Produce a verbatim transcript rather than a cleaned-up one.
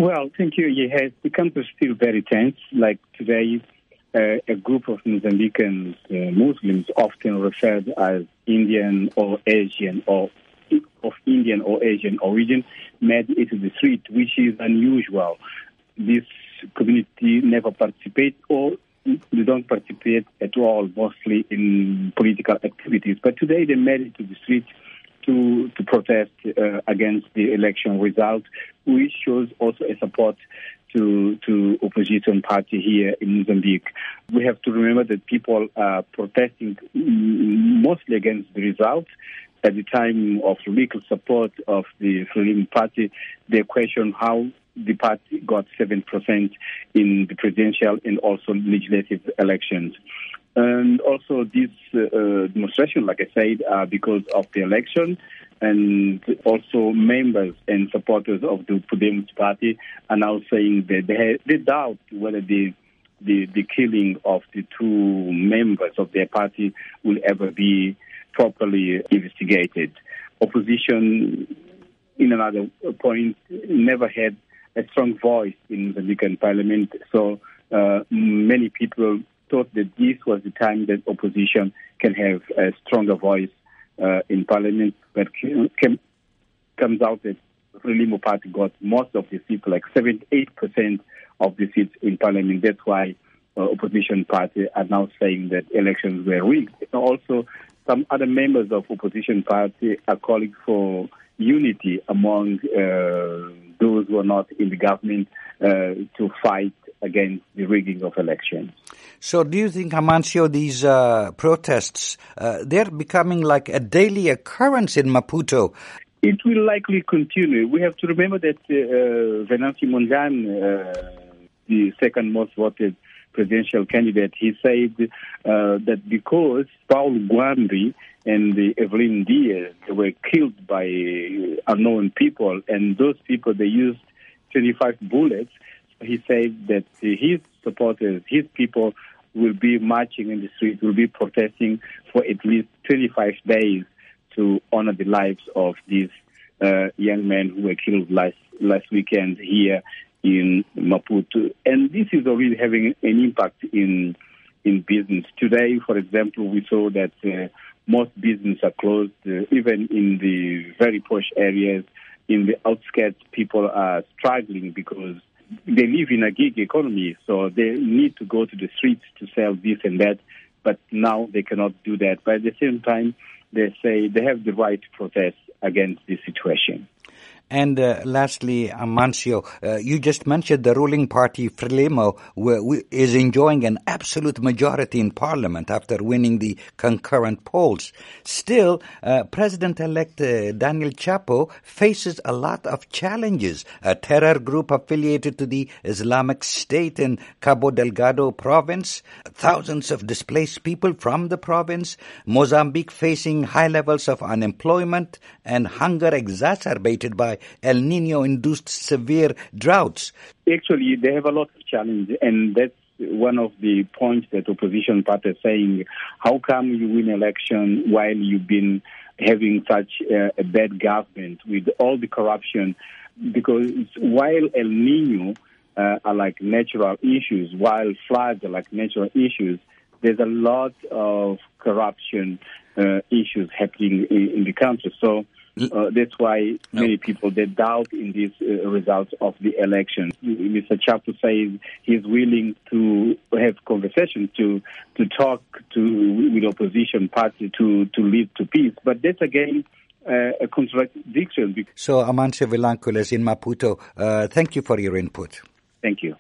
Well, thank you. Yes, the country is still very tense. Like today, uh, a group of Mozambicans, uh, Muslims, often referred as Indian or Asian or of Indian or Asian origin, met into the street, which is unusual. This community never participates or they don't participate at all, mostly in political activities. But today they made it to the street to to protest uh, against the election result, which shows also a support to to opposition party here in Mozambique. We have to remember that people are protesting mostly against the result. At the time of legal support of the Frelimo party, they question how the party got seven percent in the presidential and also legislative elections. And also this uh, demonstration, like I said, are because of the election, and also members and supporters of the Podemos party are now saying that they, they doubt whether the, the the killing of the two members of their party will ever be properly investigated. Opposition, in another point, never had a strong voice in the Mozambican parliament, so uh, many people thought that this was the time that opposition can have a stronger voice uh, in parliament, but came, comes out that Frelimo party got most of the seats, like seventy-eight percent of the seats in parliament. That's why uh, opposition party are now saying that elections were rigged. Also, some other members of opposition party are calling for unity among uh, those who are not in the government uh, to fight against the rigging of elections. So do you think, Amancio, these uh, protests, uh, they're becoming like a daily occurrence in Maputo? It will likely continue. We have to remember that uh, Venancio Mondlane, uh, the second most voted presidential candidate, he said uh, that because Paul Guambi and the Evelyn Diaz were killed by unknown people, and those people, they used twenty-five bullets, he said that his supporters, his people, will be marching in the streets, will be protesting for at least twenty-five days to honor the lives of these uh, young men who were killed last last weekend here in Maputo. And this is already having an impact in in business. Today, for example, we saw that uh, most businesses are closed, uh, even in the very posh areas. In the outskirts, people are struggling because they live in a gig economy, so they need to go to the streets to sell this and that, but now they cannot do that. But at the same time, they say they have the right to protest against this situation. And uh, lastly, Amancio, uh, you just mentioned the ruling party, Frelimo, w- is enjoying an absolute majority in parliament after winning the concurrent polls. Still, uh, President-elect uh, Daniel Chapo faces a lot of challenges. A terror group affiliated to the Islamic State in Cabo Delgado province, thousands of displaced people from the province, Mozambique facing high levels of unemployment and hunger exacerbated by El Niño-induced severe droughts. Actually, they have a lot of challenges, and that's one of the points that opposition parties are saying. How come you win election while you've been having such uh, a bad government with all the corruption? Because while El Niño uh, are like natural issues, while floods are like natural issues, there's a lot of corruption uh, issues happening in, in the country. So Uh, that's why many people, they doubt in these uh, results of the election. Mister Chapo says he's willing to have conversations, to to talk to with opposition party to, to lead to peace. But that's again uh, a contradiction. So, Amancio Vilanculas in Maputo, uh, thank you for your input. Thank you.